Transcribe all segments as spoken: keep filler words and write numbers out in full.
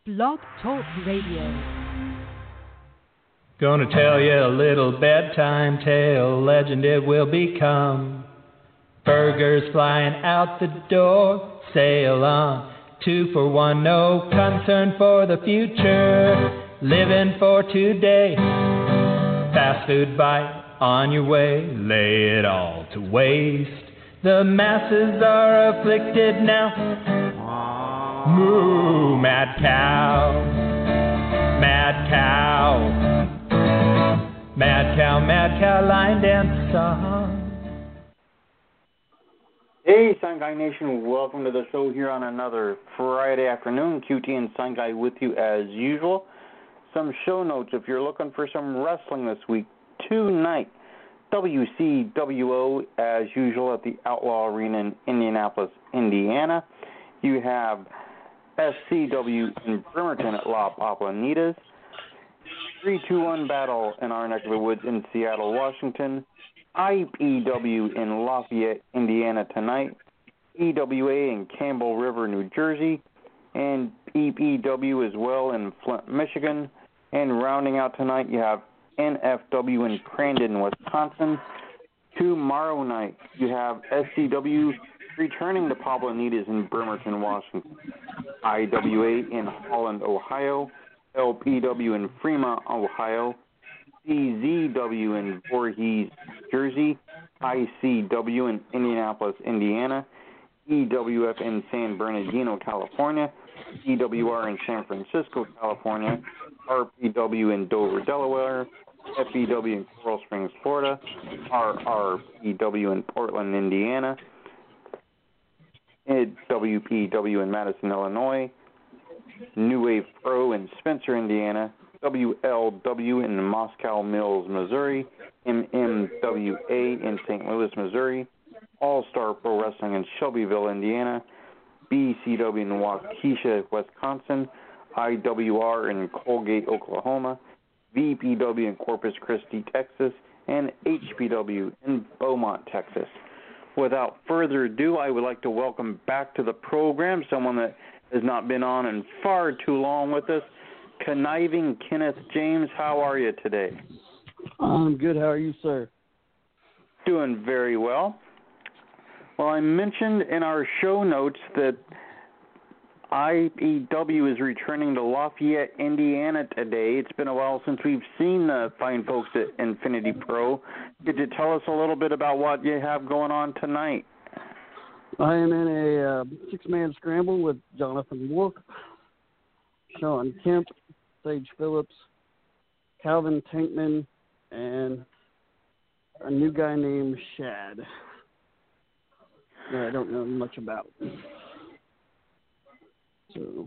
Blog Talk Radio. Gonna tell you a little bedtime tale, legend it will become. Burgers flying out the door, sail on, two for one, no concern for the future, living for today. Fast food bite on your way, lay it all to waste. The masses are afflicted now. Moo, mad cow, mad cow, mad cow, mad cow, line dance song. Hey, Sun Guy Nation, welcome to the show here on another Friday afternoon. Q T and Sun Guy with you as usual. Some show notes if you're looking for some wrestling this week. Tonight, W C W O as usual at the Outlaw Arena in Indianapolis, Indiana. You have S C W in Bremerton at La Papanitas. three two one battle in our neck of the woods in Seattle, Washington. I P W in Lafayette, Indiana tonight. E W A in Campbell River, New Jersey. And E P W as well in Flint, Michigan. And rounding out tonight, you have N F W in Crandon, Wisconsin. Tomorrow night, you have S C W returning to Papanitas in Bremerton, Washington. I W A in Holland, Ohio. L P W in Fremont, Ohio. C Z W in Voorhees, Jersey. I C W in Indianapolis, Indiana. E W F in San Bernardino, California. E W R in San Francisco, California. R P W in Dover, Delaware. F E W in Coral Springs, Florida. R R P W in Portland, Indiana. W P W in Madison, Illinois. New Wave Pro in Spencer, Indiana. W L W in Moscow Mills, Missouri. M M W A in Saint Louis, Missouri. All-Star Pro Wrestling in Shelbyville, Indiana. B C W in Waukesha, Wisconsin. I W R in Colgate, Oklahoma. V P W in Corpus Christi, Texas. And H P W in Beaumont, Texas. Without further ado, I would like to welcome back to the program someone that has not been on in far too long with us, Conniving Kenneth James. How are you today? I'm good. How are you, sir? Doing very well. Well, I mentioned in our show notes that I P W is returning to Lafayette, Indiana today. It's been a while since we've seen the fine folks at Infinity Pro. Could you tell us a little bit about what you have going on tonight? I am in a uh, six-man scramble with Jonathan Wolf, Sean Kemp, Sage Phillips, Calvin Tankman, and a new guy named Shad that I don't know much about. So,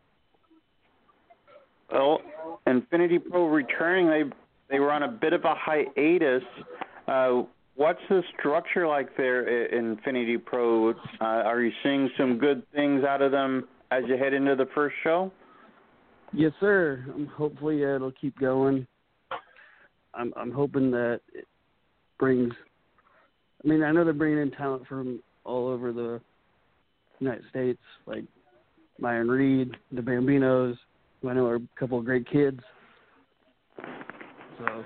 well, Infinity Pro returning, they they were on a bit of a hiatus. Uh, what's the structure like there at Infinity Pro? Uh, are you seeing some good things out of them as you head into the first show? Yes, sir. Um, hopefully uh, it'll keep going. I'm I'm hoping that it brings. I mean, I know they're bringing in talent from all over the United States, like Myron Reed, the Bambinos, who I know are a couple of great kids. So,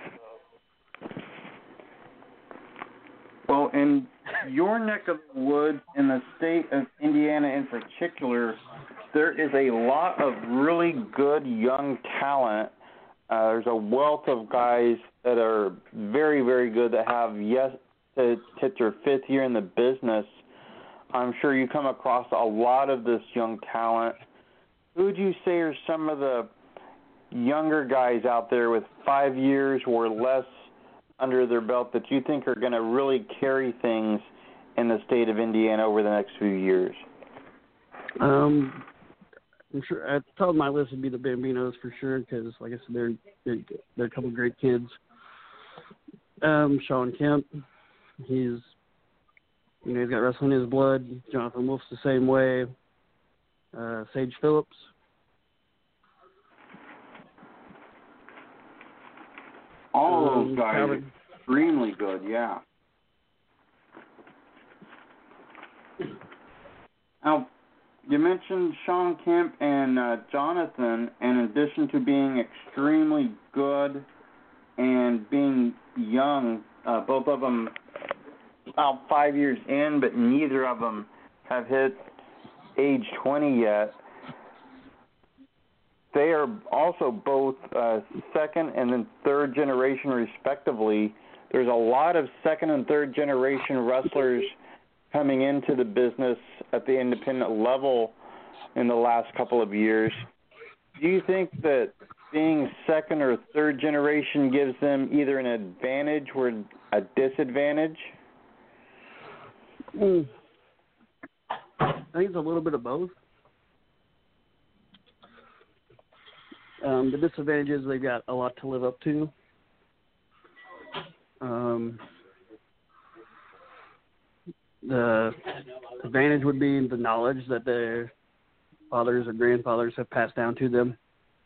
well, in your neck of the woods, in the state of Indiana in particular, there is a lot of really good young talent. Uh, there's a wealth of guys that are very, very good that have yet to hit their fifth year in the business. I'm sure you come across a lot of this young talent. Who would you say are some of the younger guys out there with five years or less under their belt that you think are going to really carry things in the state of Indiana over the next few years? Um, I'm sure at the top of my list would be the Bambinos for sure because, like I said, they're they're, they're a couple of great kids. Um, Sean Kemp, he's you know he's got wrestling in his blood. Jonathan Wolf's the same way. Uh, Sage Phillips. All um, those guys Calvin, are extremely good, yeah. Now, You mentioned Sean Kemp and uh, Jonathan, in addition to being extremely good and being young, uh, both of them about five years in, but neither of them have hit age twenty yet. They are also both uh, second and then third generation, respectively. There's a lot of second and third generation wrestlers coming into the business at the independent level in the last couple of years. Do you think that being second or third generation gives them either an advantage or a disadvantage? Mm. I think it's a little bit of both. Um, the disadvantage is they've got a lot to live up to. Um, the advantage would be the knowledge that their fathers or grandfathers have passed down to them.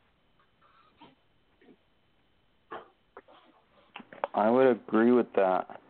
I would agree with that.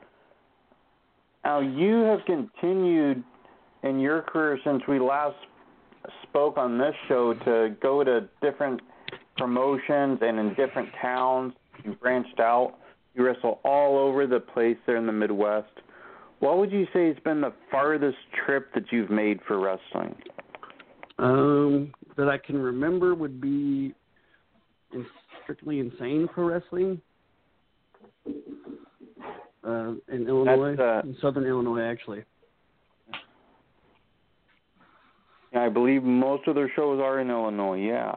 Now, you have continued in your career since we last spoke on this show to go to different promotions and in different towns. You branched out. You wrestle all over the place there in the Midwest. What would you say has been the farthest trip that you've made for wrestling? Um, that I can remember would be in Strictly Insane Pro Wrestling uh, in Illinois, uh, in southern Illinois, actually. I believe most of their shows are in Illinois, yeah.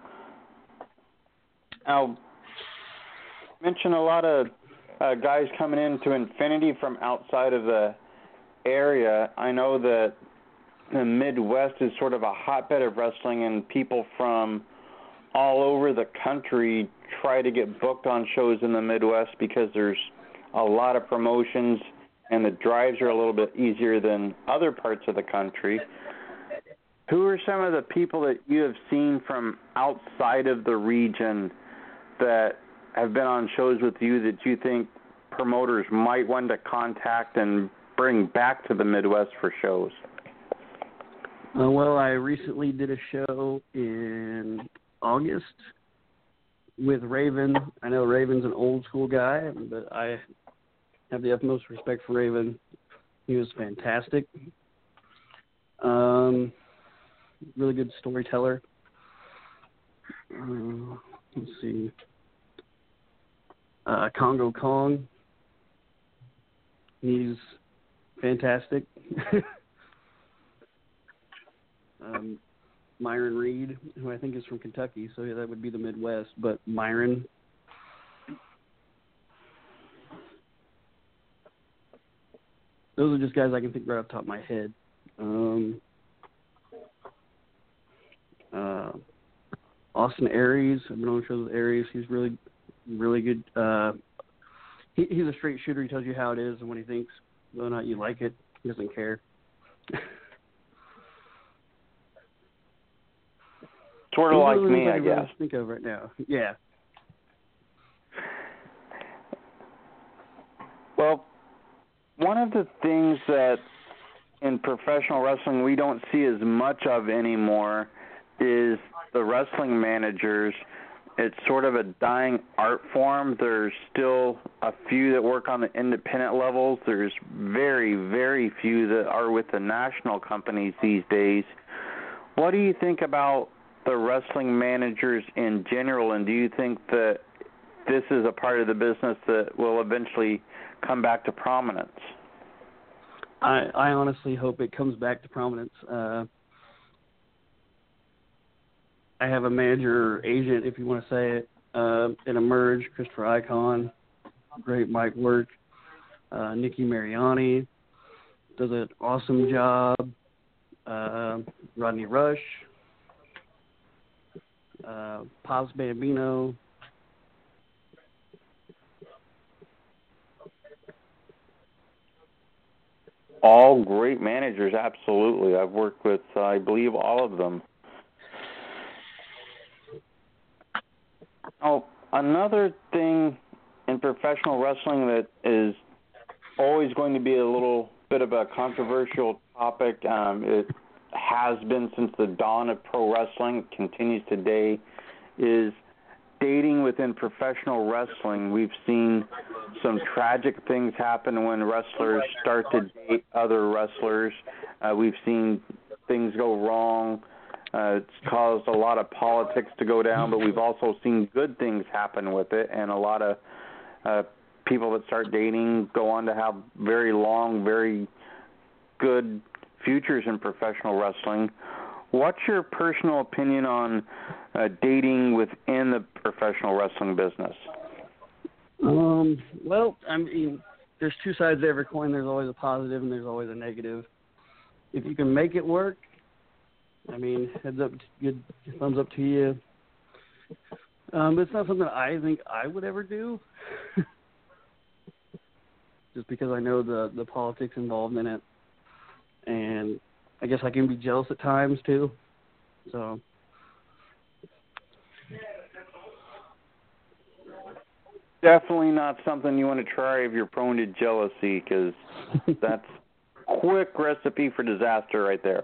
Now, you mentioned a lot of uh, guys coming into Infinity from outside of the area. I know that the Midwest is sort of a hotbed of wrestling, and people from all over the country try to get booked on shows in the Midwest because there's a lot of promotions and the drives are a little bit easier than other parts of the country. Who are some of the people that you have seen from outside of the region that have been on shows with you that you think promoters might want to contact and bring back to the Midwest for shows? Uh, well, I recently did a show in August with Raven. I know Raven's an old school guy, but I have the utmost respect for Raven. He was fantastic. Um, really good storyteller. Uh, let's see. Uh, Congo Kong. He's fantastic. um, Myron Reed, who I think is from Kentucky, so yeah, that would be the Midwest, but Myron. Those are just guys I can think right off the top of my head. Um, uh, Austin Aries, I've been on shows with Aries. He's really, really good. Uh, he, he's a straight shooter. He tells you how it is and what he thinks. Whether or not you like it, he doesn't care. Sort of like me, I guess. Think of right now. Yeah. Well, one of the things that in professional wrestling we don't see as much of anymore is the wrestling managers. It's sort of a dying art form. There's still a few that work on the independent levels. There's very, very few that are with the national companies these days. What do you think about the wrestling managers in general, and do you think that this is a part of the business that will eventually come back to prominence? I, I honestly hope it comes back to prominence. Uh, I have a manager or agent, if you want to say it, uh, at Emerge, Christopher Icon, great mic work. Uh, Nikki Mariani does an awesome job. Uh, Rodney Rush. Uh, Paz Bambino. All great managers, absolutely. I've worked with, uh, I believe, all of them. Oh, another thing in professional wrestling that is always going to be a little bit of a controversial topic, um, it has been since the dawn of pro wrestling, continues today, is dating within professional wrestling. We've seen some tragic things happen when wrestlers start to date other wrestlers. Uh, we've seen things go wrong. Uh, it's caused a lot of politics to go down, but we've also seen good things happen with it, and a lot of uh, people that start dating go on to have very long, very good futures in professional wrestling. What's your personal opinion on uh, dating within the professional wrestling business? Um, well, I mean, there's two sides to every coin. There's always a positive and there's always a negative. If you can make it work, I mean, heads up, good thumbs up to you. Um, it's not something I think I would ever do, just because I know the, the politics involved in it. And I guess I can be jealous at times, too. So. Definitely not something you want to try if you're prone to jealousy, because that's a quick recipe for disaster right there.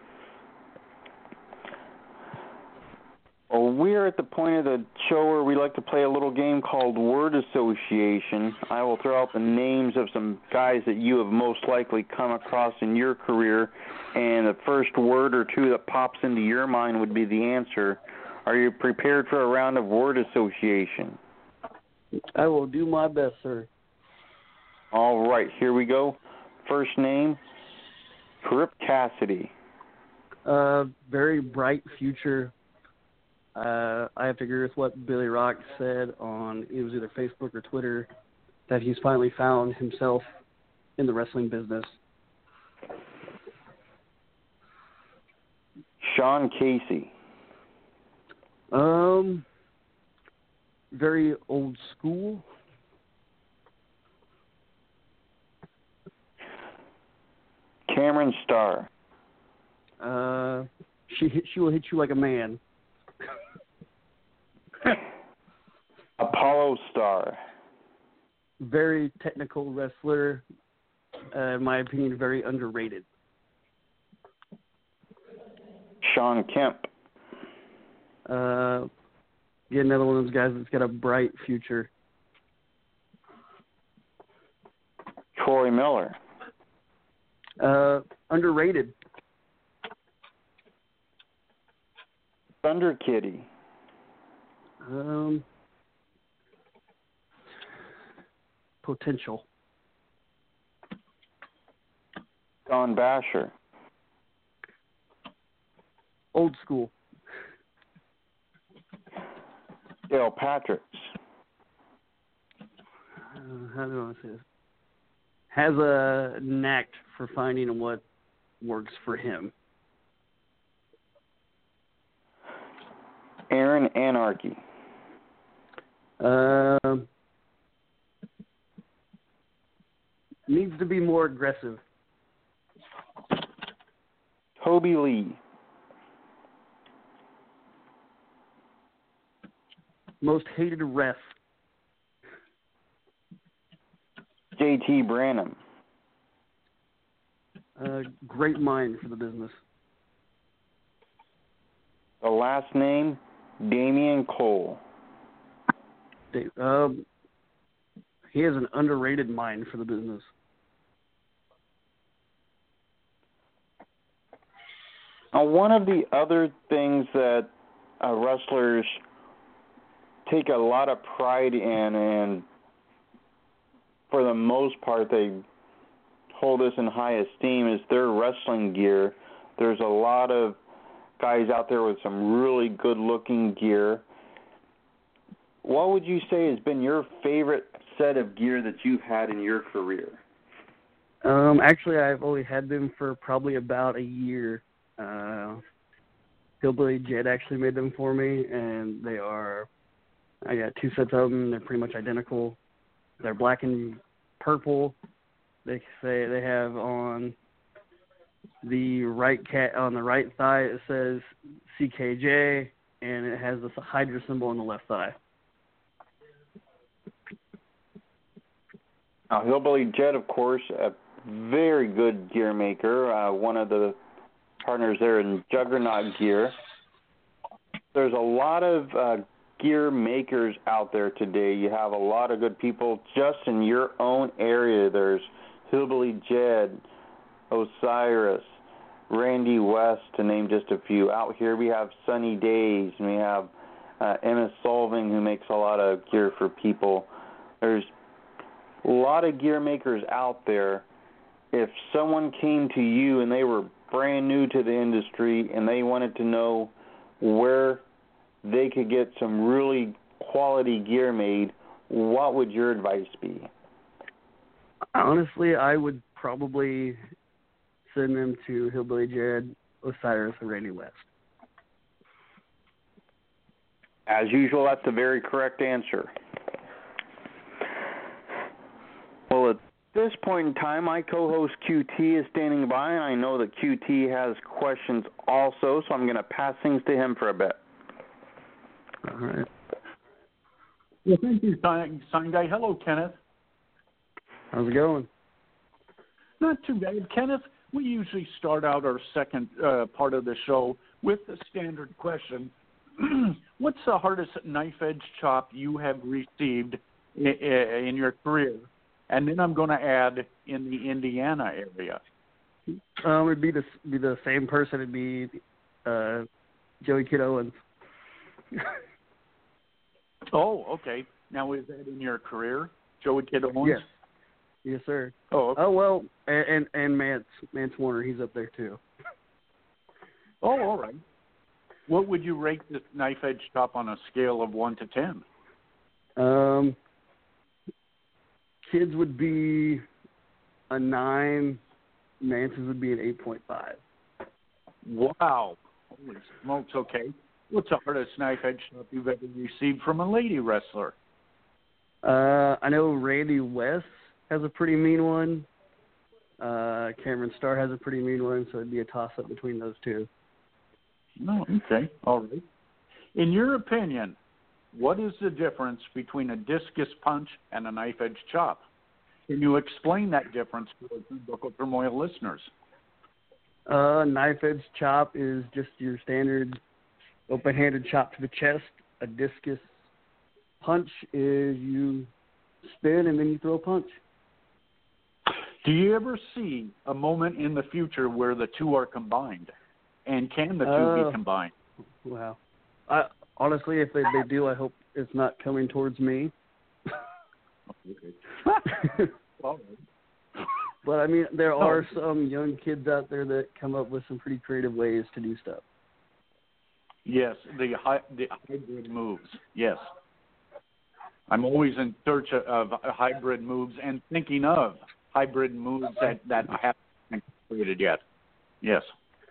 Well, we're at the point of the show where we like to play a little game called Word Association. I will throw out the names of some guys that you have most likely come across in your career, and the first word or two that pops into your mind would be the answer. Are you prepared for a round of Word Association? I will do my best, sir. All right, here we go. First name, Trip Cassidy. Uh, very bright future. Uh, I have to agree with what Billy Rock said on, it was either Facebook or Twitter, that he's finally found himself in the wrestling business. Sean Casey. Um, very old school. Cameron Starr. Uh, she she will hit you like a man. Apollo Starr. Very technical wrestler. Uh, in my opinion, very underrated. Sean Kemp. Uh, get another one of those guys that's got a bright future. Troy Miller. Uh, underrated. Thunder Kitty. Um, potential. Don Basher. Old school. Dale Patricks. Uh, how do I say this? Has a knack for finding what works for him. Aaron Anarchy. Um, needs to be more aggressive. Toby Lee. Most hated ref. J T Branham. Uh, great mind for the business. The last name, Damian Cole. Um, he has an underrated mind for the business. Now, one of the other things that uh, wrestlers take a lot of pride in, and for the most part they hold this in high esteem, is their wrestling gear. There's a lot of guys out there with some really good-looking gear. What would you say has been your favorite set of gear that you've had in your career? Um, actually, I've only had them for probably about a year. Uh, Hillbilly Jed actually made them for me, and they are, I got two sets of them. They're pretty much identical. They're black and purple. They say they have on the right cat on the right thigh it says C K J, and it has this Hydra symbol on the left thigh. Now, Hillbilly Jed, of course, a very good gear maker, uh, one of the partners there in Juggernaut Gear. There's a lot of uh, gear makers out there today. You have a lot of good people just in your own area. There's Hillbilly Jed, Osiris, Randy West, to name just a few. Out here we have Sunny Days, and we have uh, Emma Solving, who makes a lot of gear for people. There's a lot of gear makers out there. If someone came to you and they were brand new to the industry and they wanted to know where they could get some really quality gear made, what would your advice be? Honestly, I would probably send them to Hillbilly Jed, Osiris, and Randy West. As usual, that's a very correct answer. Well, at this point in time, my co-host Q T is standing by, and I know that Q T has questions also, so I'm going to pass things to him for a bit. All right. Well, thank you, Sign Guy. Hello, Kenneth. How's it going? Not too bad. Kenneth, we usually start out our second uh, part of the show with the standard question. What's the hardest knife-edge chop you have received in, in your career? And then I'm going to add in the Indiana area. Um, it'd be the be the same person. It'd be uh, Joey Kid Owens. Oh, okay. Now, is that in your career, Joey Kid Owens? Yes. Yes, sir. Oh, okay. Oh well, and and, and Mance Mance Warner, he's up there too. Oh, all right. What would you rate this knife-edge chop on a scale of one to ten? Um, kids would be a nine. Mance's would be an eight point five. Wow. Holy smokes, okay. What's the hardest knife-edge chop you've ever received from a lady wrestler? Uh, I know Randy West has a pretty mean one. Uh, Cameron Starr has a pretty mean one, so it'd be a toss-up between those two. Oh, okay. All right. In your opinion, what is the difference between a discus punch and a knife-edge chop? Can you explain that difference to our Turnbuckle Turmoil listeners? Uh, knife-edge chop is just your standard open-handed chop to the chest. A discus punch is you spin and then you throw a punch. Do you ever see a moment in the future where the two are combined? And can the two uh, be combined? Wow. I, honestly, if they, they do, I hope it's not coming towards me. Okay. All right. But, I mean, there are some young kids out there that come up with some pretty creative ways to do stuff. Yes, the, hy- the hybrid moves, yes. I'm always in search of, of hybrid moves and thinking of hybrid moves that, that haven't been created yet. Yes.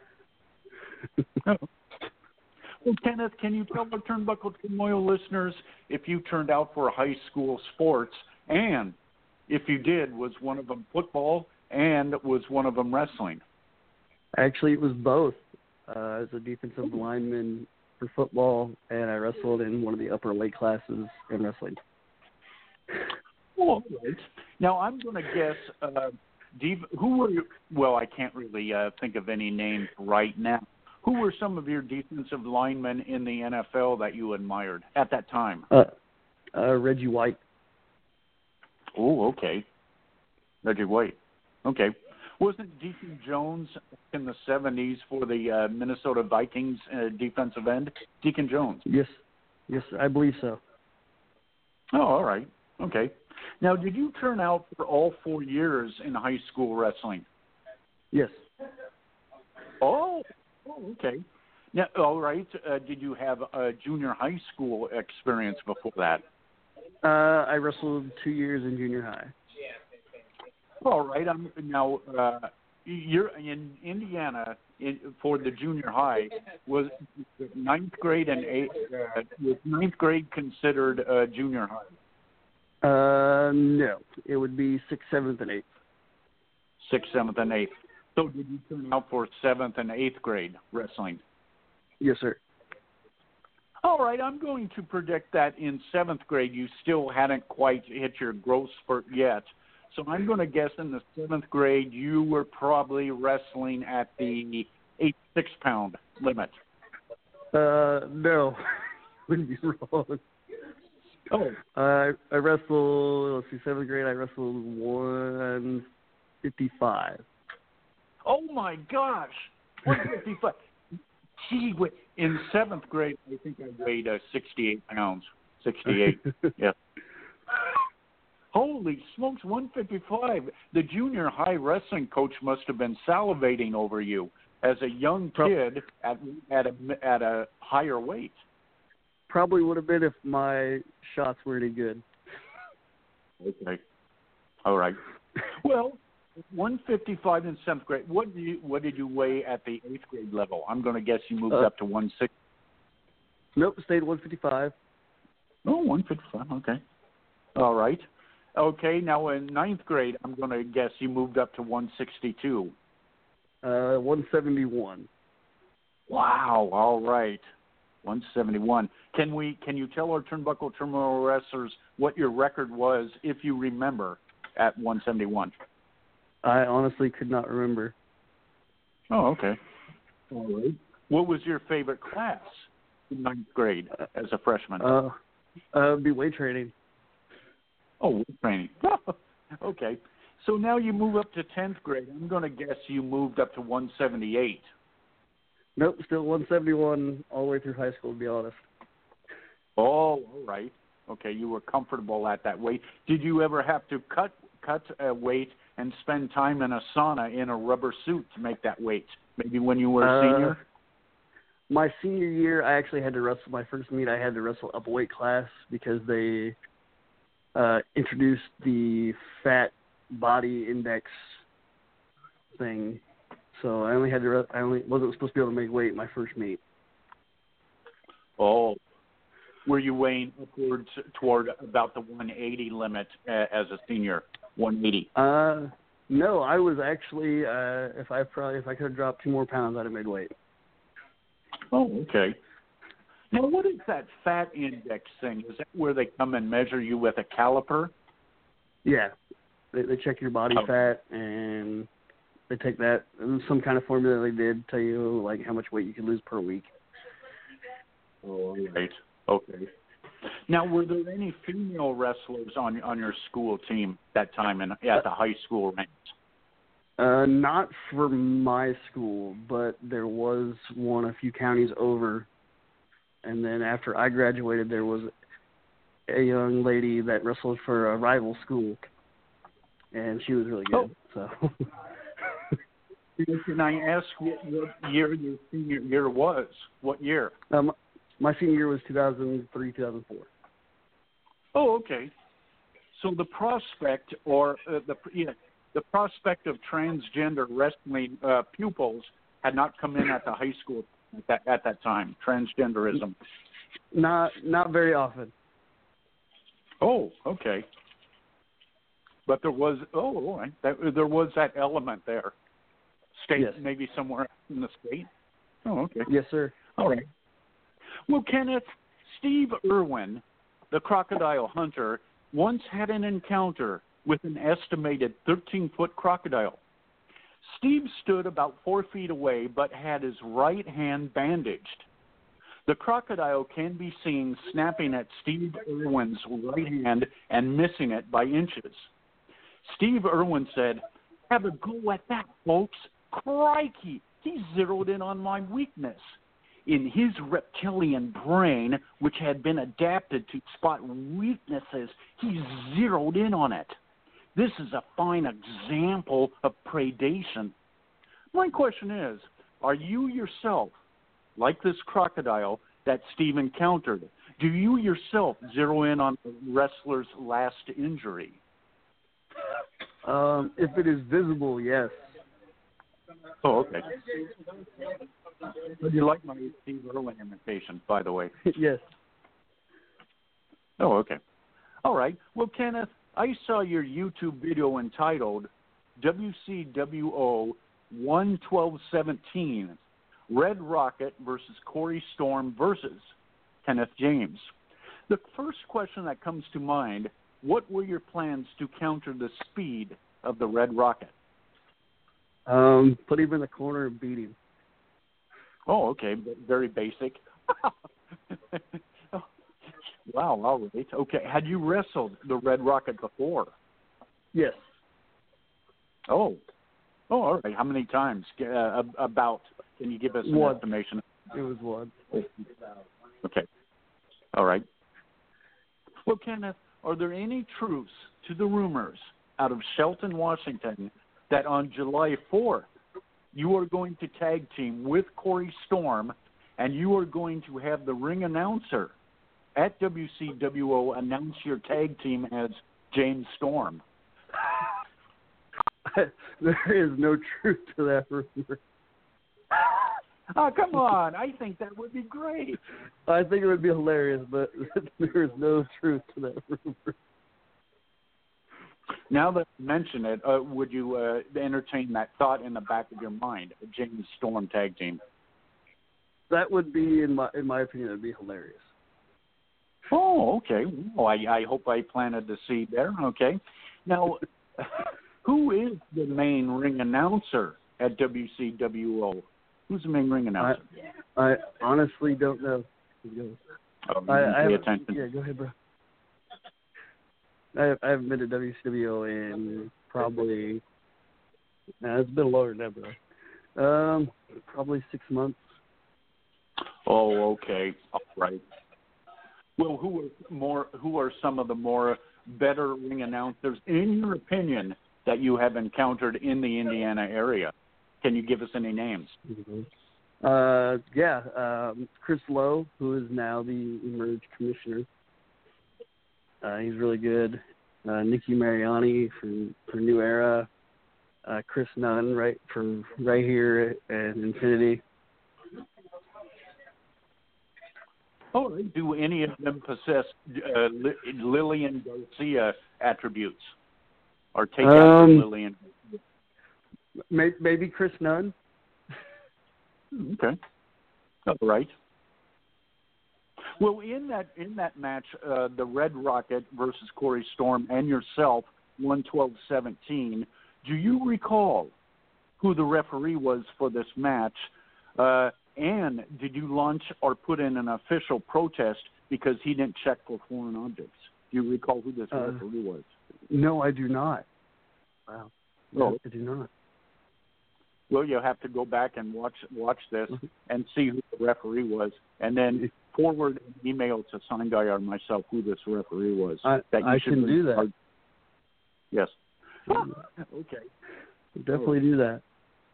Well, Kenneth, can you tell the Turnbuckle Turmoil listeners if you turned out for high school sports, and if you did, was one of them football and was one of them wrestling? Actually, it was both. Uh, as a defensive lineman for football, and I wrestled in one of the upper weight classes in wrestling. Oh, all right. Now, I'm going to guess, uh, Dave, who were you? Well, I can't really uh, think of any names right now. Who were some of your defensive linemen in the N F L that you admired at that time? Uh, uh, Reggie White. Oh, okay. Reggie White. Okay. Wasn't Deacon Jones in the seventies for the uh, Minnesota Vikings uh, defensive end? Deacon Jones. Yes. Yes, I believe so. Oh, all right. Okay. Now, did you turn out for all four years in high school wrestling? Yes. Oh, oh okay. Now, all right. Uh, did you have a junior high school experience before that? Uh, I wrestled two years in junior high. All right. I'm now. Uh, you're in Indiana in, for the junior high. Was ninth grade and eighth? Uh, was ninth grade considered uh, junior high? Uh, no. It would be sixth, seventh, and eighth. Sixth, seventh, and eighth. So did you turn out for seventh and eighth grade wrestling? Yes, sir. All right. I'm going to predict that in seventh grade you still hadn't quite hit your growth spurt yet. So I'm going to guess in the seventh grade you were probably wrestling at the eighty-six pound limit? Uh, no, wouldn't be wrong. Oh, Uh, I wrestled. Let's see, seventh grade. I wrestled one fifty-five. oh my gosh, one fifty-five. Gee, wait, in seventh grade, I think I weighed uh, sixty-eight pounds. sixty-eight. Yeah. Holy smokes, one fifty-five. The junior high wrestling coach must have been salivating over you as a young kid at at a at a higher weight. Probably would have been if my shots were any good. Okay. All right. Well, one fifty-five in seventh grade. What do you what did you weigh at the eighth grade level? I'm going to guess you moved Uh, up to one sixty. Nope, stayed one fifty-five. Oh, one fifty-five. Okay. All right. Okay. Now in ninth grade, I'm going to guess you moved up to one sixty-two. Uh, one seventy-one. Wow. All right. one seventy-one. Can we? Can you tell our Turnbuckle Terminal wrestlers what your record was, if you remember, at one seventy-one? I honestly could not remember. Oh, okay. All right. What was your favorite class in ninth grade as a freshman? Uh, uh, be weight training. Oh, weight training. Okay. So now you move up to tenth grade. I'm going to guess you moved up to one seventy-eight. Nope, still one seventy-one all the way through high school, to be honest. Oh, all right. Okay, you were comfortable at that weight. Did you ever have to cut cut a weight and spend time in a sauna in a rubber suit to make that weight? Maybe when you were a Uh, senior? My senior year, I actually had to wrestle. My first meet, I had to wrestle up a weight class because they uh, introduced the fat body index thing. So I only had to. I only wasn't supposed to be able to make weight my first meet. Oh, were you weighing upwards toward about the one eighty limit uh, as a senior? one eighty. Uh, no, I was actually. Uh, if I probably if I could have dropped two more pounds, I'd have made weight. Oh, okay. Now, what is that fat index thing? Is that where they come and measure you with a caliper? Yeah, they, they check your body Oh. fat and they take that. It was some kind of formula they did tell you like how much weight you can lose per week. Oh, right. Okay. Now, were there any female wrestlers on on your school team that time in, at the high school ranks? Uh, not for my school, but there was one a few counties over. And then after I graduated, there was a young lady that wrestled for a rival school, and she was really good. Oh. So, Can I ask what, what year your senior year was? What year? um, my senior year was two thousand three, two thousand four. Oh, okay. So the prospect, or uh, the yeah, the prospect of transgender wrestling uh, pupils had not come in at the high school at that at that time. Transgenderism. Not not very often. Oh, okay. But there was oh, all right. That, there was that element there. State, Yes. maybe somewhere in the state. Oh, okay. Yes, sir. All right. Well, Kenneth, Steve Irwin, the crocodile hunter, once had an encounter with an estimated thirteen-foot crocodile. Steve stood about four feet away but had his right hand bandaged. The crocodile can be seen snapping at Steve Irwin's right hand and missing it by inches. Steve Irwin said, "Have a go at that, folks. Crikey, he zeroed in on my weakness." In his reptilian brain, which had been adapted to spot weaknesses, he zeroed in on it. This is a fine example of predation. My question is, are you yourself, like this crocodile that Steve encountered, do you yourself zero in on the wrestler's last injury? Um, if it is visible, yes. Oh, okay. You like my Steve Irwin imitation, by the way. Yes. Oh, okay. All right. Well, Kenneth, I saw your YouTube video entitled W C W O one twelve seventeen, Red Rocket versus Corey Storm versus Kenneth James. The first question that comes to mind, what were your plans to counter the speed of the Red Rocket? Um, put him in the corner and beat him. Oh, okay. Very basic. Wow, all right. Okay. Had you wrestled the Red Rocket before? Yes. Oh. Oh, all right. How many times? Uh, about, can you give us an one. estimation? It was one. Okay. All right. Well, Kenneth, are there any truths to the rumors out of Shelton, Washington, that on July fourth, you are going to tag team with Corey Storm, and you are going to have the ring announcer at W C W O announce your tag team as James Storm? There is no truth to that rumor. Oh, come on. I think that would be great. I think it would be hilarious, but there is no truth to that rumor. Now that you mention it, uh, would you uh, entertain that thought in the back of your mind, a James Storm tag team? That would be, in my in my opinion, that would be hilarious. Oh, okay. Well, I, I hope I planted the seed there. Okay. Now, who is the main ring announcer at W C W O? Who's the main ring announcer? I, I honestly don't know. Oh, I, I pay haven't- attention. Yeah, go ahead, bro. I, I haven't been to W C W O in probably, nah, it's been longer than that, bro. Um, probably six months. Oh, okay. All right. Well, who are more? Who are some of the more better ring announcers, in your opinion, that you have encountered in the Indiana area? Can you give us any names? Mm-hmm. Uh, yeah, um, Chris Lowe, who is now the Emerge commissioner. Uh, he's really good. Uh, Nikki Mariani from for New Era. Uh, Chris Nunn, right from right here at Infinity. Oh, do any of them possess uh, Lillian Garcia attributes, or take Um, after Lillian? Maybe, maybe Chris Nunn. Okay, all right. Well, in that in that match, uh, the Red Rocket versus Corey Storm and yourself, one twelve seventeen. Do you recall who the referee was for this match? Uh, and did you launch or put in an official protest because he didn't check for foreign objects? Do you recall who this Uh, referee was? No, I do not. Wow. Oh. No, I do not. Well, you'll have to go back and watch watch this and see who the referee was, and then forward an email to Sign Guy or myself who this referee was. I, that you I should can do that. Start. Yes. Okay. Definitely do that.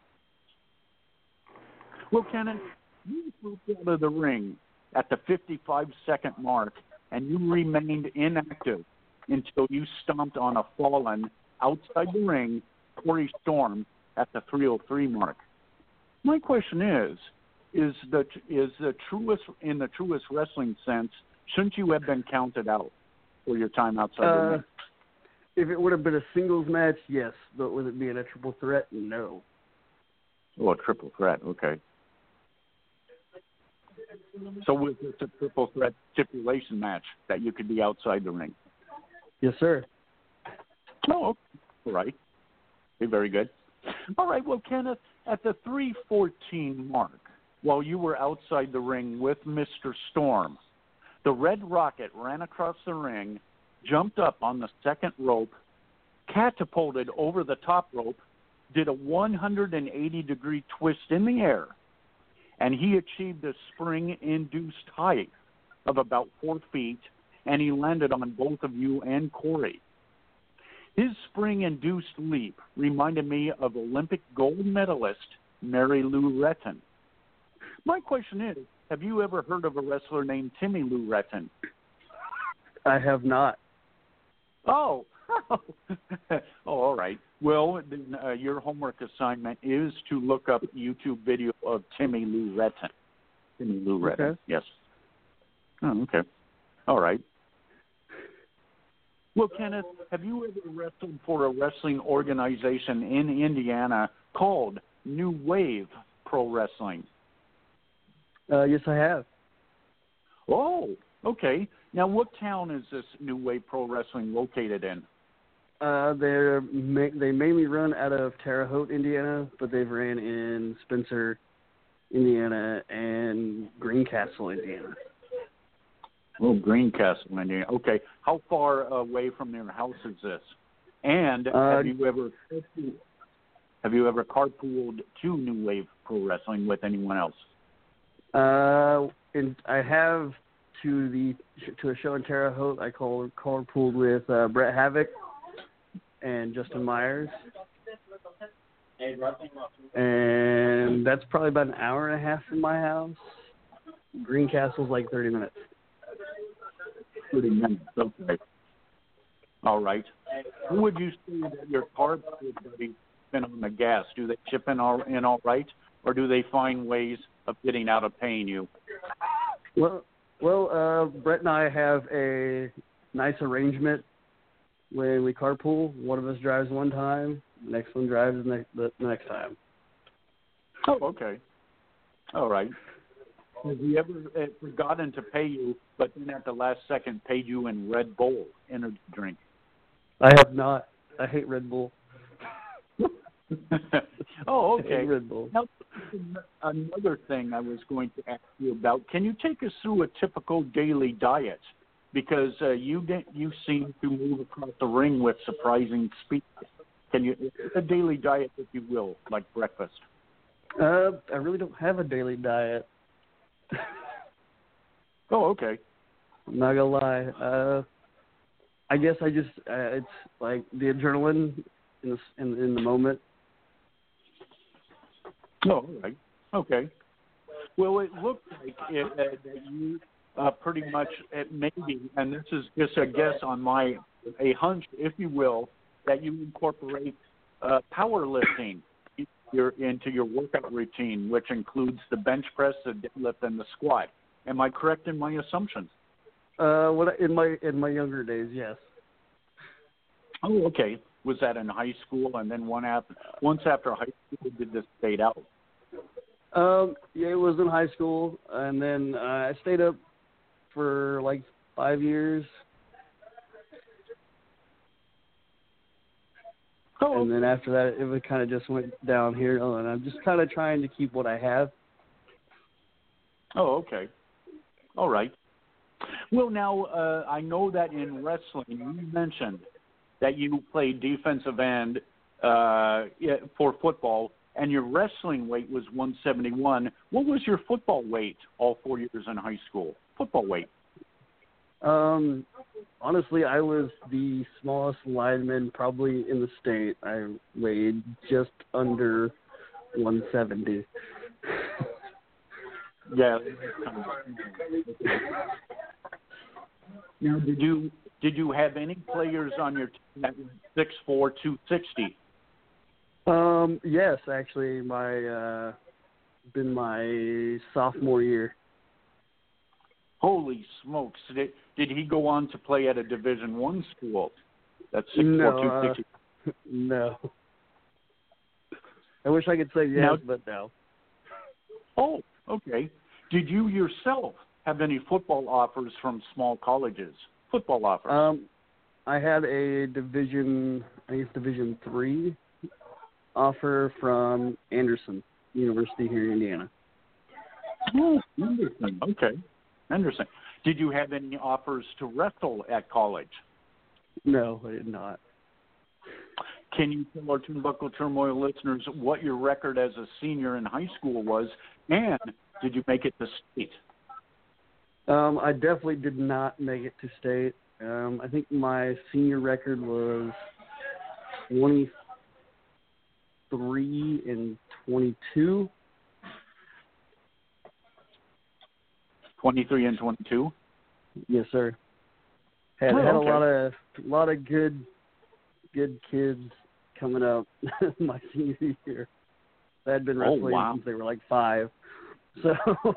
Well, Kenneth, you moved out of the ring at the fifty-five second mark, and you remained inactive until you stomped on a fallen outside the ring Corey Storm at the three oh three mark. My question is, is the is the truest in the truest wrestling sense, shouldn't you have been counted out for your time outside Uh, the ring? If it would have been a singles match, yes. But with it being a triple threat, no. Oh, a triple threat. Okay. So was this a triple threat stipulation match that you could be outside the ring? Yes, sir. Oh, all right. Okay, very good. All right. Well, Kenneth, at the three fourteen mark, while you were outside the ring with Mister Storm, the Red Rocket ran across the ring, jumped up on the second rope, catapulted over the top rope, did a one hundred eighty degree twist in the air, and he achieved a spring-induced height of about four feet, and he landed on both of you and Corey. His spring-induced leap reminded me of Olympic gold medalist Mary Lou Retton. My question is, have you ever heard of a wrestler named Timmy Lou Retton? I have not. Oh, oh, all right. Well, then, uh, your homework assignment is to look up YouTube video of Timmy Lou Retton. Timmy Lou Retton, Okay. yes. Oh, okay. All right. Well, Kenneth, have you ever wrestled for a wrestling organization in Indiana called New Wave Pro Wrestling? Uh, yes, I have. Oh, okay. Now, what town is this New Wave Pro Wrestling located in? Uh, they're ma- they mainly run out of Terre Haute, Indiana, but they've ran in Spencer, Indiana, and Greencastle, Indiana. Oh, Greencastle, Indiana. Okay. How far away from your house is this? And Uh, have you ever have you ever carpooled to New Wave Pro Wrestling with anyone else? Uh, and I have to the to a show in Terre Haute. I called carpooled with uh, Brett Havoc and Justin Myers, and that's probably about an hour and a half from my house. Greencastle's like thirty minutes. Thirty minutes. Okay. All right. Who would you say that your carpool buddy spin on the gas? Do they chip in all in all right, or do they find ways of getting out of paying you? Well, well, uh, Brett and I have a nice arrangement when we carpool. One of us drives one time, the next one drives the next, the next time. Oh, okay. All right. Has he ever uh, forgotten to pay you, but then at the last second paid you in Red Bull energy drink? I have not. I hate Red Bull. Oh, I okay. hate Red Bull. Now, another thing I was going to ask you about, can you take us through a typical daily diet? Because uh, you you seem to move across the ring with surprising speed. Can you, a daily diet, if you will, like breakfast? Uh, I really don't have a daily diet. Oh, okay. I'm not gonna lie. Uh, I guess I just uh, it's like the adrenaline in the in, in the moment. Oh, all right. Okay. Well, it looked like it, uh, that you uh, pretty much uh, maybe, and this is just a guess on my a hunch, if you will, that you incorporate uh, powerlifting into your, into your workout routine, which includes the bench press, the deadlift, and the squat. Am I correct in my assumptions? Uh, what I- in my in my younger days, yes. Oh, okay. Was that in high school, and then one after, once after high school, did this fade out? Um, yeah, it was in high school, and then uh, I stayed up for like five years. Oh, And then after that, it kind of just went downhill, and I'm just kind of trying to keep what I have. Oh, okay. All right. Well, now, uh, I know that in wrestling, you mentioned that you played defensive end uh, for football, and your wrestling weight was one seventy-one. What was your football weight all four years in high school? Football weight? Um, honestly, I was the smallest lineman probably in the state. I weighed just under one seventy. Yeah. Now, did you did you have any players on your team that were six four, two sixty? Um, yes, actually, my uh, been my sophomore year. Holy smokes! Did did he go on to play at a Division One school? That's six No, four, two sixty. uh, no. I wish I could say yes, Now, but no. Oh, okay. Did you yourself have any football offers from small colleges? Football offers? Um, I had a division, I think it's Division Three offer from Anderson University here in Indiana. Oh, Anderson. Okay, Anderson. Did you have any offers to wrestle at college? No, I did not. Can you tell our Turnbuckle Turmoil listeners what your record as a senior in high school was, and did you make it to state? Um, I definitely did not make it to state. Um, I think my senior record was twenty-three and twenty-two. Twenty-three and twenty-two. Yes, sir. Had Oh, had a okay. lot of a lot of good good kids coming up my senior year. They had been Oh, wrestling wow. since they were like five. So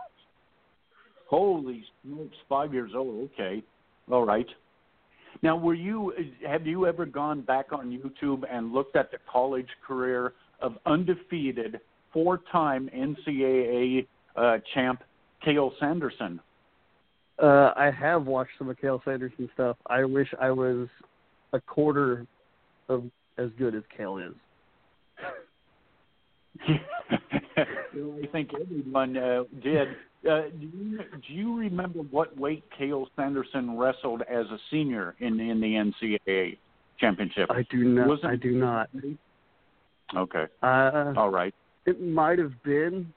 Holy smokes, five years old. Okay, all right. Now, were you? Have you ever gone back on YouTube and looked at the college career of undefeated four-time N C double A uh, champ Cale Sanderson? uh, I have watched some of Cale Sanderson stuff. I wish I was a quarter of as good as Cale is. I think everyone uh, did. Uh, do, you, do you remember what weight Cael Sanderson wrestled as a senior in in the N C double A championship? I do not. Wasn't I do not. Okay. Uh, All right. It might have been.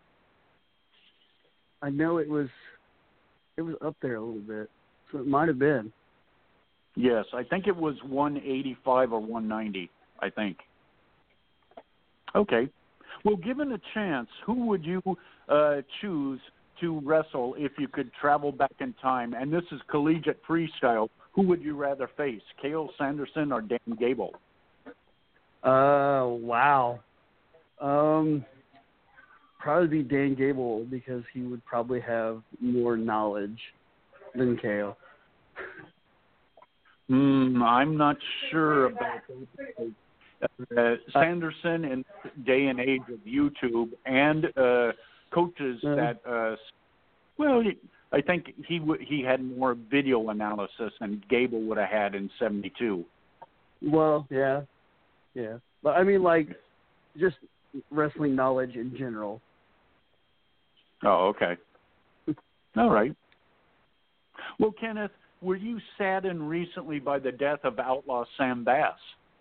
I know it was. It was up there a little bit, so it might have been. Yes, I think it was one eighty-five or one ninety. I think. Okay. Well, given a chance, who would you uh, choose to wrestle if you could travel back in time? And this is collegiate freestyle. Who would you rather face, Cael Sanderson or Dan Gable? Uh, wow. Um, probably be Dan Gable because he would probably have more knowledge than Cael. Hmm, I'm not sure about that. Uh, Sanderson in this day and age of YouTube and uh, coaches uh, that, uh, well, he, I think he w- he had more video analysis than Gable would have had in seventy-two. Well, yeah, yeah. But I mean, like, just wrestling knowledge in general. Oh, okay. All right. Well, Kenneth, were you saddened recently by the death of Outlaw Sam Bass?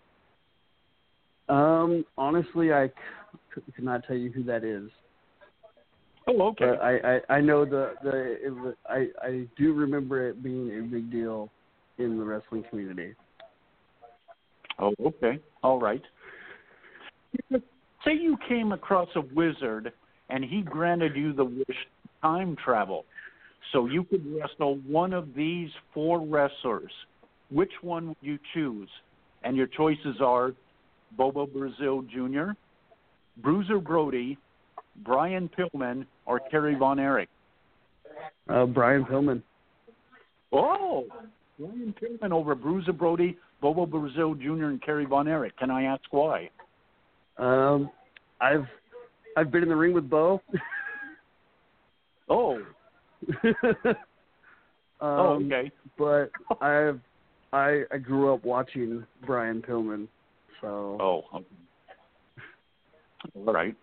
Um, honestly, I c- could not tell you who that is. Oh, okay. But I, I, I know the the it was, I I do remember it being a big deal in the wrestling community. Oh, okay. All right. Say you came across a wizard and he granted you the wish to time travel, so you could wrestle one of these four wrestlers. Which one would you choose? And your choices are Bobo Brazil Junior, Bruiser Brody, Brian Pillman, or Kerry Von Erich? Uh, Brian Pillman. Oh, Brian Pillman over Bruiser Brody, Bobo Brazil Junior, and Kerry Von Erich. Can I ask why? Um, I've I've been in the ring with Bo. Oh. um, oh, okay. But I've I I grew up watching Brian Pillman, so. Oh. Okay. All right.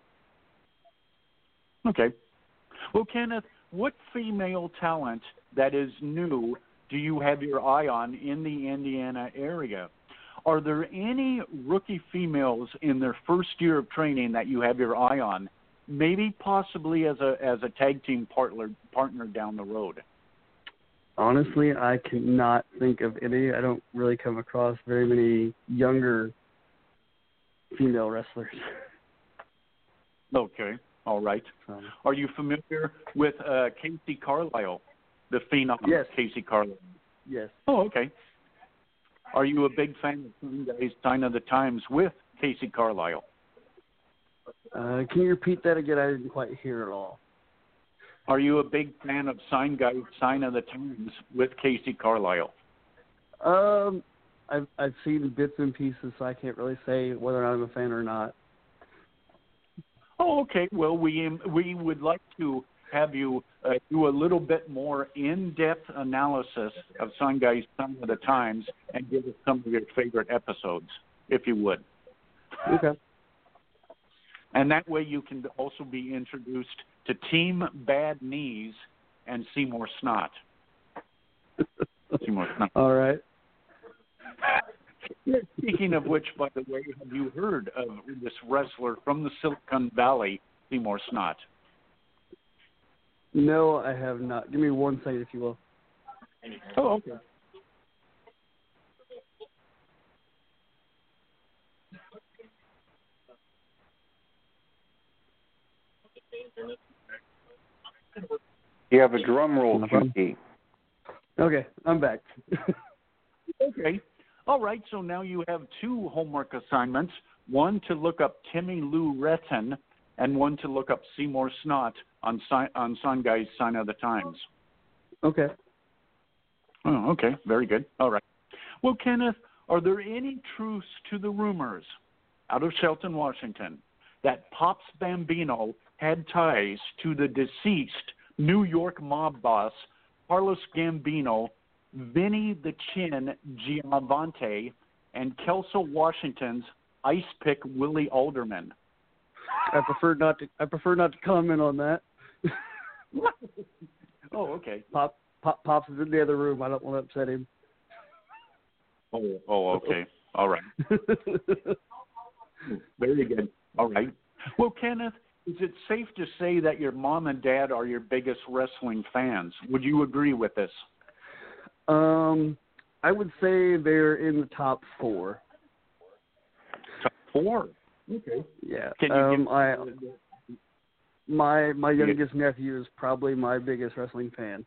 Okay. Well, Kenneth, what female talent that is new do you have your eye on in the Indiana area? Are there any rookie females in their first year of training that you have your eye on, maybe possibly as a as a tag team partner partner down the road? Honestly, I cannot think of any. I don't really come across very many younger female wrestlers. Okay. All right. Um, Are you familiar with uh, Casey Carlisle, the phenom? Yes. Casey Carlisle. yes. Oh, okay. Are you a big fan of Sign Guys Sign of the Times with Casey Carlisle? Uh, can you repeat that again? I didn't quite hear it all. Are you a big fan of Sign Guys Sign of the Times with Casey Carlisle? Um, I've I've seen bits and pieces, so I can't really say whether or not I'm a fan or not. Oh, okay. Well, we we would like to have you uh, do a little bit more in-depth analysis of Sign Guys Sign of the Times and give us some of your favorite episodes, if you would. Okay. And that way you can also be introduced to Team Bad Knees and Seymour Snot. Seymour Snot. All right. Speaking of which, by the way, have you heard of this wrestler from the Silicon Valley, Seymour Snot? No, I have not. Give me one second, if you will. Oh, okay. You have a drum roll, Q T. Okay, I'm back. Okay. All right, so now you have two homework assignments, one to look up Timmy Lou Retton and one to look up Seymour Snot on, on Sign Guys Sign of the Times. Okay. Oh, okay. Very good. All right. Well, Kenneth, are there any truths to the rumors out of Shelton, Washington, that Pops Bambino had ties to the deceased New York mob boss, Carlos Gambino, Vinny the Chin Giovanni, and Kelso Washington's ice pick Willie Alderman? I prefer not to. I prefer not to comment on that. Oh, okay. Pop, Pop, Pops is in the other room. I don't want to upset him. Oh, oh, okay. All right. Very good. All right. Well, Kenneth, is it safe to say that your mom and dad are your biggest wrestling fans? Would you agree with this? Um, I would say they're in the top four. Top four. Okay. Yeah. Can you um, give I my my youngest nephew is probably my biggest wrestling fan.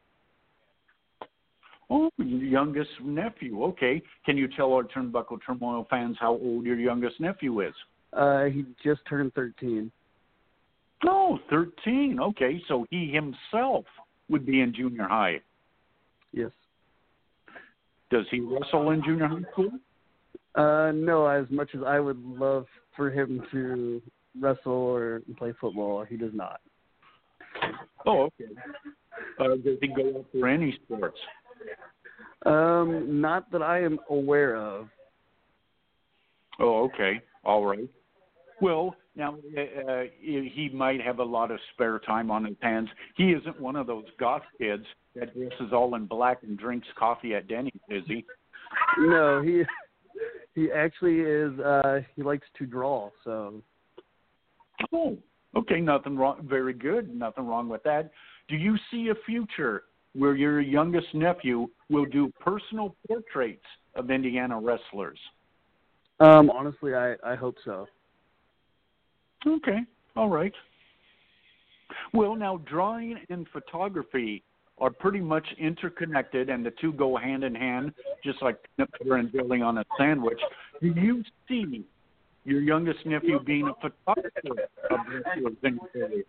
Oh, your youngest nephew. Okay. Can you tell our Turnbuckle Turmoil fans how old your youngest nephew is? Uh, he just turned thirteen. Oh, thirteen. Okay, so he himself would be in junior high. Yes. Does he wrestle in junior high school? Uh, no, as much as I would love for him to wrestle or play football, he does not. Oh, okay. Uh, does he go up for any sports? Um, not that I am aware of. Oh, okay. All right. Well, now uh, he might have a lot of spare time on his hands. He isn't one of those goth kids that dresses all in black and drinks coffee at Denny's, is he? No, he he actually is. Uh, he likes to draw. So. Oh, okay. Nothing wrong. Very good. Nothing wrong with that. Do you see a future where your youngest nephew will do personal portraits of Indiana wrestlers? Um, honestly, I, I hope so. Okay, all right. Well, now drawing and photography are pretty much interconnected, and the two go hand in hand, just like peanut butter and jelly on a sandwich. Do you see your youngest nephew being a photographer of wrestlers in your area?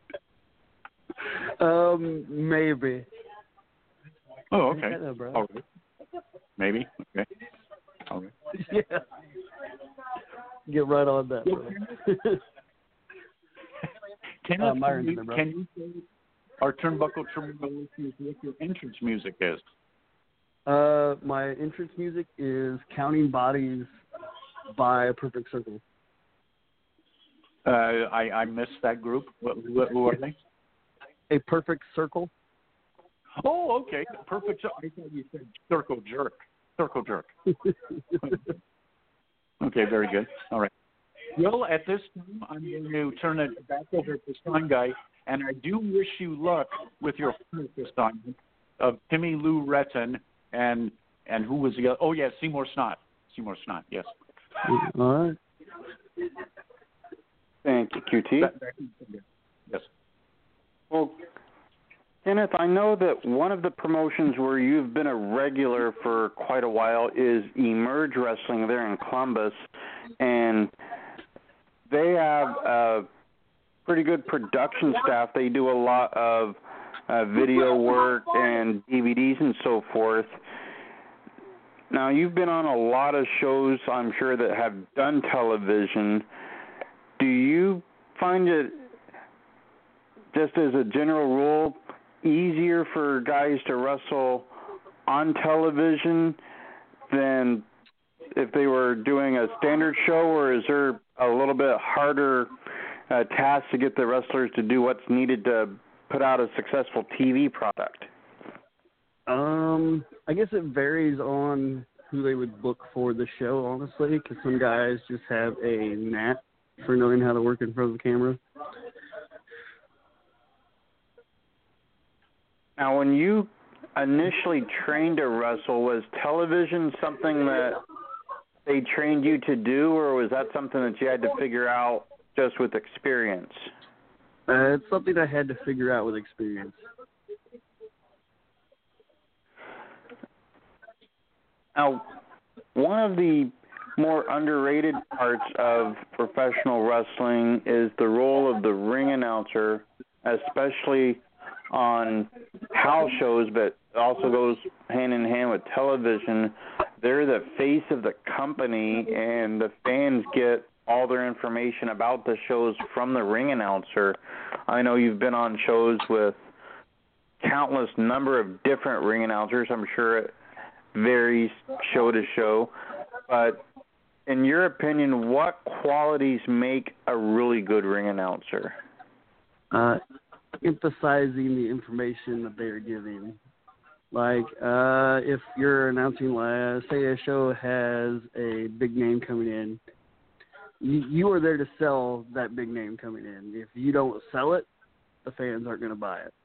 Um, maybe. Oh, okay. Hello, bro. All right. Maybe. Okay. All right. Yeah. Get right on that, bro. Kenneth, uh, can, you, can you say our Turnbuckle Turmoil listeners what your entrance music is? Uh, my entrance music is Counting Bodies by Perfect Circle. Uh, I, I missed that group. What, who, who are they? A Perfect Circle. Oh, okay. Perfect. I thought you said Circle Jerk. Circle Jerk. Okay, very good. All right. Well, at this time, I'm going to turn it back over to Sign Guy, and I do wish you luck with your homework assignment of Timmy Lou Retton and and who was the other? Oh, yeah, Seymour Snot. Seymour Snot, yes. All right. Thank you, Q T. That, that, yes. Well, Kenneth, I know that one of the promotions where you've been a regular for quite a while is Emerge Wrestling there in Columbus, and they have a pretty good production staff. They do a lot of uh, video work and D V Ds and so forth. Now, you've been on a lot of shows, I'm sure, that have done television. Do you find it, just as a general rule, easier for guys to wrestle on television than if they were doing a standard show, or is there a little bit harder uh, task to get the wrestlers to do what's needed to put out a successful T V product? Um, I guess it varies on who they would book for the show, honestly, because some guys just have a knack for knowing how to work in front of the camera. Now, when you initially trained to wrestle, was television something that they trained you to do, or was that something that you had to figure out just with experience? Uh, it's something I had to figure out with experience. Now, one of the more underrated parts of professional wrestling is the role of the ring announcer, especially on house shows, but also goes hand in hand with television. They're the face of the company, and the fans get all their information about the shows from the ring announcer. I know you've been on shows with countless number of different ring announcers. I'm sure it varies show to show, but in your opinion, what qualities make a really good ring announcer? Uh, emphasizing the information that they are giving. Like, uh, if you're announcing, uh, say a show has a big name coming in, you, you are there to sell that big name coming in. If you don't sell it, the fans aren't going to buy it.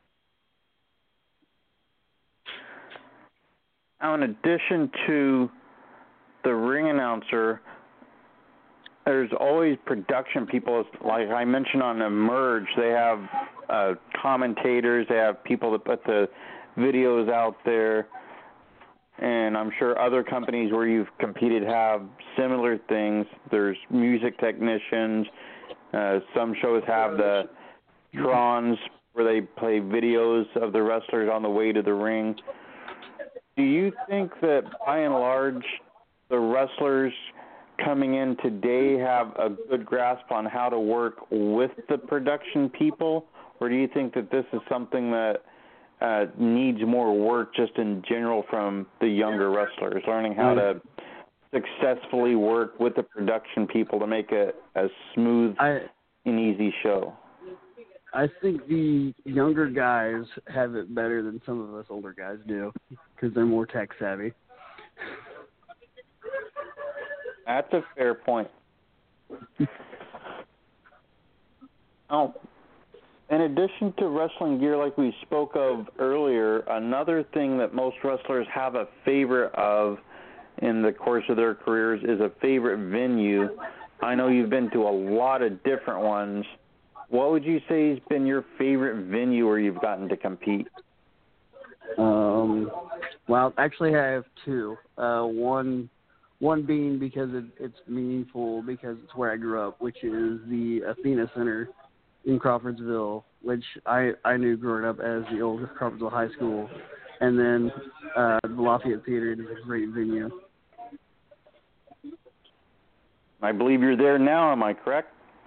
Now, in addition to the ring announcer, there's always production people. Like I mentioned on Emerge, they have uh, commentators, they have people that put the videos out there, and I'm sure other companies where you've competed have similar things. There's music technicians. Uh, some shows have the Trons where they play videos of the wrestlers on the way to the ring. Do you think that, by and large, the wrestlers coming in today have a good grasp on how to work with the production people, or do you think that this is something that uh, needs more work just in general from the younger wrestlers, learning how to successfully work with the production people to make it a smooth I, and easy show? I think the younger guys have it better than some of us older guys do because they're more tech savvy. That's a fair point. Oh, in addition to wrestling gear like we spoke of earlier, another thing that most wrestlers have a favorite of in the course of their careers is a favorite venue. I know you've been to a lot of different ones. What would you say has been your favorite venue where you've gotten to compete? Um, well, actually, I have two. Uh, one, one being because it, it's meaningful because it's where I grew up, which is the Athena Center in Crawfordsville, which I, I knew growing up as the old Crawfordsville High School, and then uh, the Lafayette Theater is a great venue. I believe you're there now. Am I correct?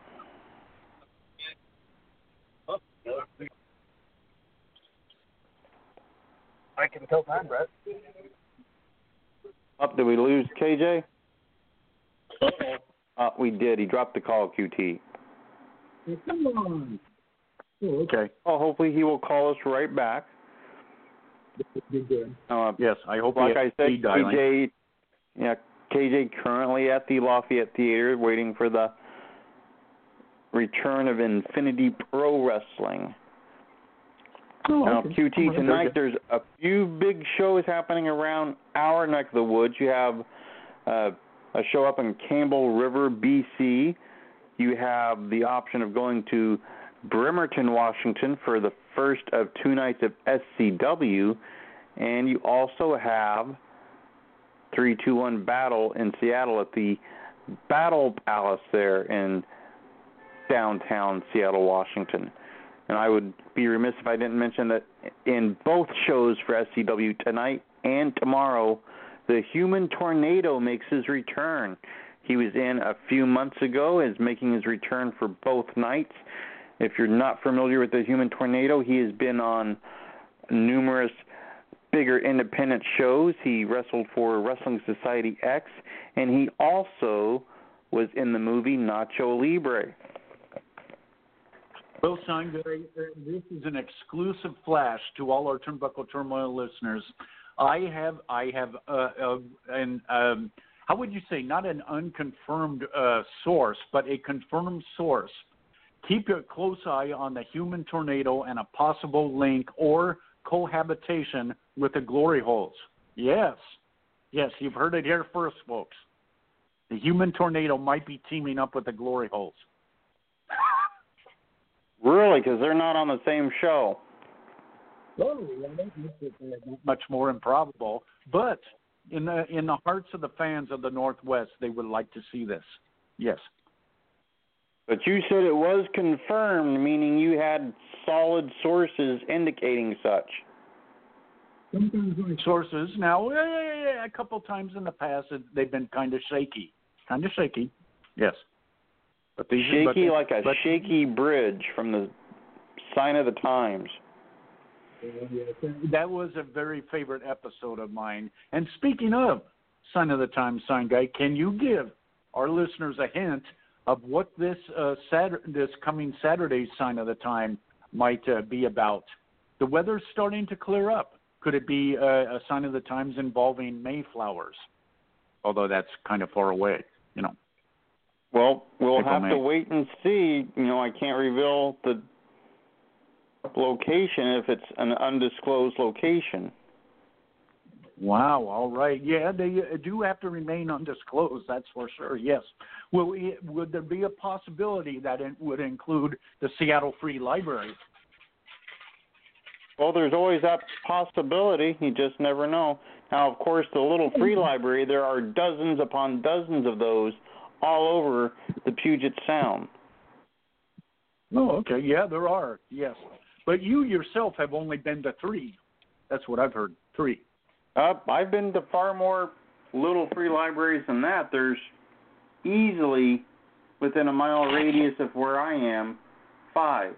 I can tell time, Brett. Up, did we lose K J? Uh, we did. He dropped the call, Q T. Come on. Oh, okay. Oh, hopefully he will call us right back. Uh, yes, I hope. Like I said, K J, yeah, K J currently at the Lafayette Theater, waiting for the return of Infinity Pro Wrestling. Oh, now, okay. Q T, tonight there's a few big shows happening around our neck of the woods. You have uh, a show up in Campbell River, B C. You have the option of going to Bremerton, Washington for the first of two nights of S C W. And you also have three two one Battle in Seattle at the Battle Palace there in downtown Seattle, Washington. And I would be remiss if I didn't mention that in both shows for S C W tonight and tomorrow, the Human Tornado makes his return. He was in a few months ago, is making his return for both nights. If you're not familiar with the Human Tornado, he has been on numerous bigger independent shows. He wrestled for Wrestling Society X, and he also was in the movie Nacho Libre. Well, Sean, this is an exclusive flash to all our Turnbuckle Turmoil listeners. I have, I have, uh, uh, an, um, how would you say, not an unconfirmed uh, source, but a confirmed source. Keep a close eye on the Human Tornado and a possible link or cohabitation with the Glory Holes. Yes, yes, you've heard it here first, folks. The Human Tornado might be teaming up with the Glory Holes. Really? Because they're not on the same show. Oh, that makes it much more improbable. But in the in the hearts of the fans of the Northwest, they would like to see this. Yes. But you said it was confirmed, meaning you had solid sources indicating such. Sources. Now, a couple times in the past, they've been kind of shaky. Kind of shaky. Yes. But these, shaky but, like a but, shaky bridge from the sign of the times. That was a very favorite episode of mine. And speaking of sign of the time, sign guy, can you give our listeners a hint of what this uh, Saturday, this coming Saturday's sign of the time might uh, be about? The weather's starting to clear up. Could it be uh, a sign of the times involving Mayflowers? Although that's kind of far away, you know. Well, we'll April, have May. to wait and see. You know, I can't reveal the location if it's an undisclosed location. Wow, all right. Yeah, they uh, do have to remain undisclosed, that's for sure, yes. Well, it, would there be a possibility that it would include the Seattle Free Library? Well, there's always that possibility. You just never know. Now, of course, the little free library, there are dozens upon dozens of those all over the Puget Sound. Oh, okay. Yeah, there are, yes. But you yourself have only been to three. That's what I've heard, three. Uh, I've been to far more little free libraries than that. There's easily, within a mile radius of where I am, five.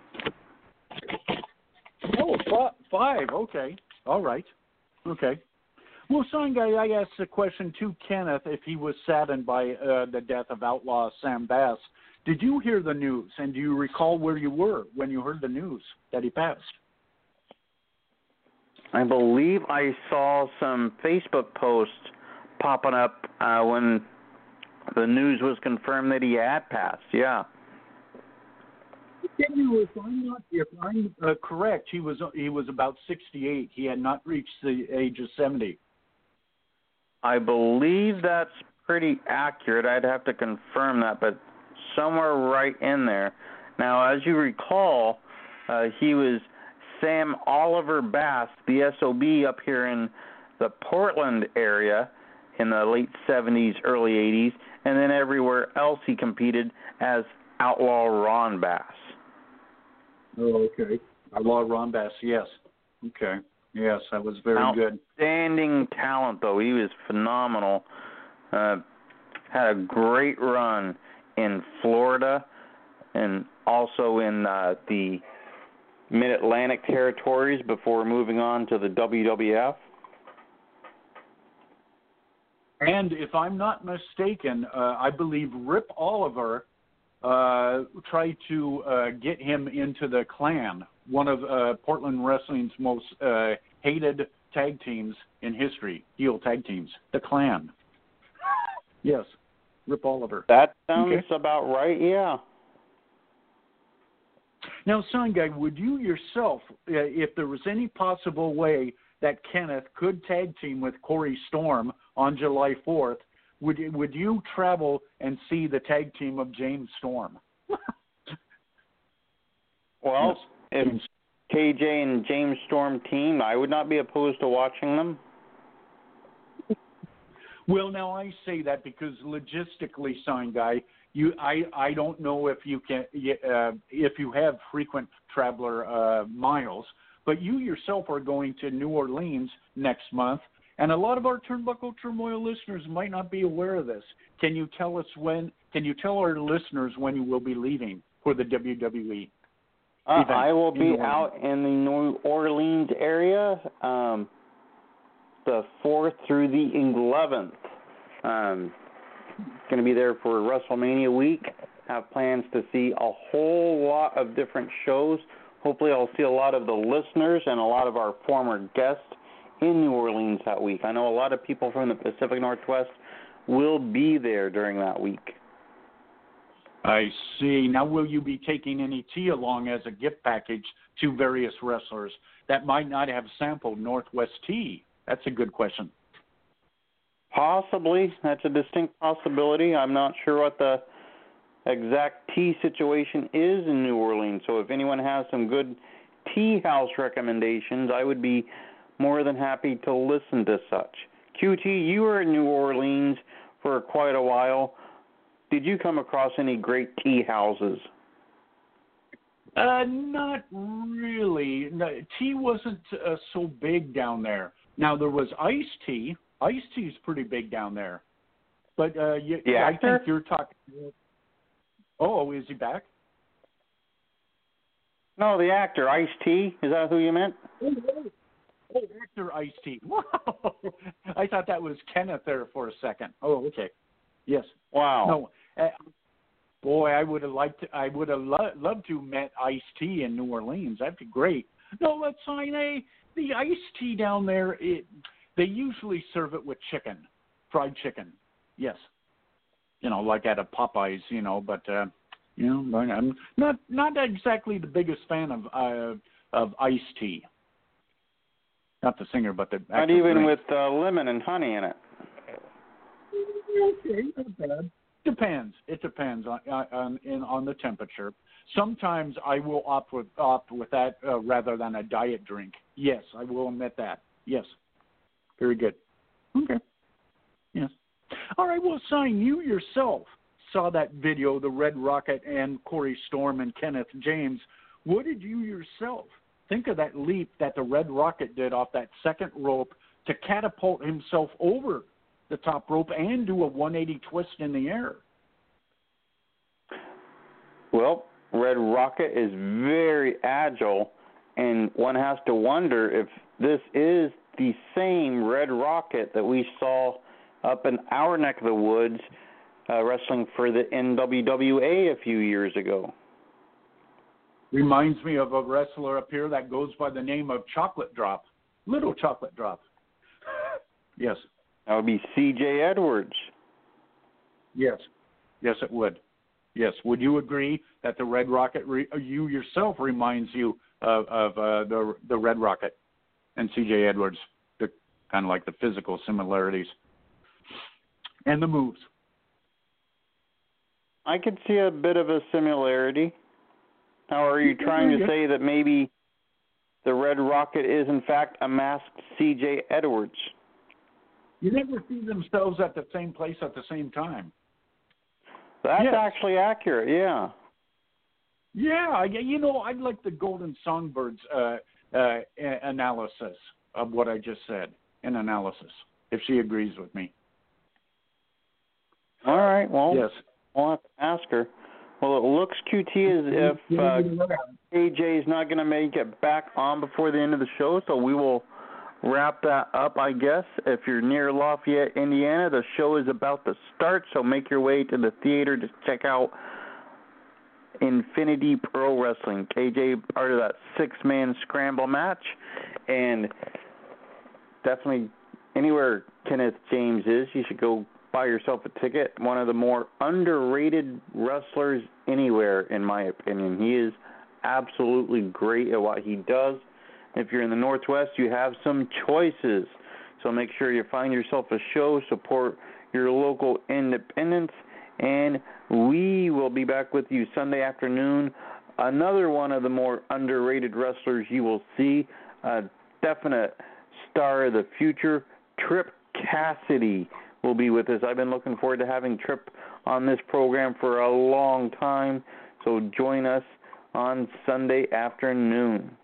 Oh, f- five. Okay. All right. Okay. Well, Sign Guy, I asked a question to Kenneth if he was saddened by uh, the death of outlaw Sam Bass. Did you hear the news, and do you recall where you were when you heard the news that he passed? I believe I saw some Facebook posts popping up uh, when the news was confirmed that he had passed. Yeah. If I'm not, if I'm uh, correct, he was he was about sixty-eight. He had not reached the age of seventy. I believe that's pretty accurate. I'd have to confirm that, but somewhere right in there. Now, as you recall, uh, he was Sam Oliver Bass, the S O B up here in the Portland area in the late seventies, early eighties, and then everywhere else he competed as Outlaw Ron Bass. Oh, okay. Outlaw Ron Bass, yes. Okay. Yes, that was very good. Outstanding talent, though. He was phenomenal. Uh, had a great run in Florida and also in uh, the Mid-Atlantic territories before moving on to the W W F. And if I'm not mistaken, uh, I believe Rip Oliver uh, tried to uh, get him into the Clan, one of uh, Portland Wrestling's most uh, hated tag teams in history, heel tag teams, the Clan. Yes, Rip Oliver. That sounds okay. about right, yeah. Now, Sign Guy, would you yourself, uh, if there was any possible way that Kenneth could tag team with Corey Storm on July fourth, would would you travel and see the tag team of James Storm? Well, yes. if K J and James Storm team, I would not be opposed to watching them. Well, now I say that because logistically, Sign Guy, you I, I don't know if you can uh, if you have frequent traveler uh, miles, but you yourself are going to New Orleans next month, and a lot of our Turnbuckle Turmoil listeners might not be aware of this. Can you tell us when? Can you tell our listeners when you will be leaving for the W W E? Uh, I will be out in the New Orleans area um, the fourth through the eleventh. Um, going to be there for WrestleMania week. Have plans to see a whole lot of different shows. Hopefully I'll see a lot of the listeners and a lot of our former guests in New Orleans that week. I know a lot of people from the Pacific Northwest will be there during that week. I see. Now, will you be taking any tea along as a gift package to various wrestlers that might not have sampled Northwest tea? That's a good question. Possibly. That's a distinct possibility. I'm not sure what the exact tea situation is in New Orleans. So if anyone has some good tea house recommendations, I would be more than happy to listen to such. Q T, you were in New Orleans for quite a while. Did you come across any great tea houses? Uh, not really. No, tea wasn't uh, so big down there. Now, there was iced tea. Iced tea is pretty big down there. But uh, you, the I actor? think you're talking... Oh, is he back? No, the actor, Ice-T. Is that who you meant? Oh, actor Ice-T. Wow. I thought that was Kenneth there for a second. Oh, okay. Yes. Wow. No. Uh, boy, I would have liked. To, I would have lo- loved to have met Ice-T in New Orleans. That'd be great. No, let's sign a the iced tea down there. It, they usually serve it with chicken, fried chicken. Yes. You know, like at a Popeyes. You know, but uh, you know, but I'm not not exactly the biggest fan of uh, of iced tea. Not the singer, but the actual Not even drink. with uh, lemon and honey in it. Okay, not bad. Depends. It depends on on in, on the temperature. Sometimes I will opt with opt with that uh, rather than a diet drink. Yes, I will admit that. Yes, very good. Okay. Yes. All right. Well, Sign, you yourself saw that video, the Red Rocket and Corey Storm and Kenneth James. What did you yourself think of that leap that the Red Rocket did off that second rope to catapult himself over the top rope and do a one eighty twist in the air? Well, Red Rocket is very agile, and one has to wonder if this is the same Red Rocket that we saw up in our neck of the woods uh, wrestling for the N W W A a few years ago. Reminds me of a wrestler up here that goes by the name of Chocolate Drop, Little Chocolate Drop. Yes. That would be C J Edwards. Yes. Yes, it would. Yes. Would you agree that the Red Rocket, re- you yourself, reminds you of, of uh, the the Red Rocket and C J Edwards, the kind of like the physical similarities and the moves? I could see a bit of a similarity. Now, are you trying to say that maybe the Red Rocket is, in fact, a masked C J Edwards? You never see themselves at the same place at the same time. That's Yes. actually accurate, yeah. Yeah, you know, I'd like the Golden Songbirds uh, uh, analysis of what I just said, an analysis, if she agrees with me. All right, well, Yes. we'll have to ask her. Well, it looks, Q T, as if uh, A J is not going to make it back on before the end of the show, so we will wrap that up, I guess. If you're near Lafayette, Indiana, the show is about to start, so make your way to the theater to check out Infinity Pro Wrestling. K J part of that six-man scramble match, and definitely anywhere Kenneth James is, you should go buy yourself a ticket. One of the more underrated wrestlers anywhere, in my opinion. He is absolutely great at what he does. If you're in the Northwest, you have some choices. So make sure you find yourself a show, support your local independents, and we will be back with you Sunday afternoon. Another one of the more underrated wrestlers you will see, a definite star of the future, Trip Cassidy will be with us. I've been looking forward to having Trip on this program for a long time, so join us on Sunday afternoon.